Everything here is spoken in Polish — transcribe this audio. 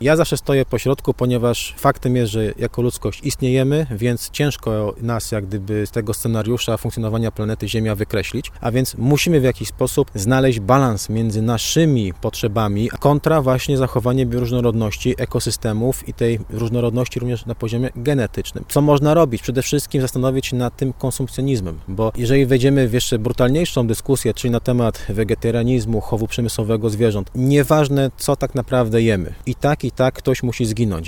Ja zawsze stoję po środku, ponieważ faktem jest, że jako ludzkość istniejemy, więc ciężko nas jak gdyby z tego scenariusza funkcjonowania planety Ziemia wykreślić, a więc musimy w jakiś sposób znaleźć balans między naszymi potrzebami kontra właśnie zachowanie bioróżnorodności ekosystemów i tej różnorodności również na poziomie genetycznym. Co można robić? Przede wszystkim zastanowić się nad tym konsumpcjonizmem, bo jeżeli wejdziemy w jeszcze brutalniejszą dyskusję, czyli na temat wegetarianizmu, chowu przemysłowego zwierząt, nieważne co tak naprawdę jemy, i tak ktoś musi zginąć.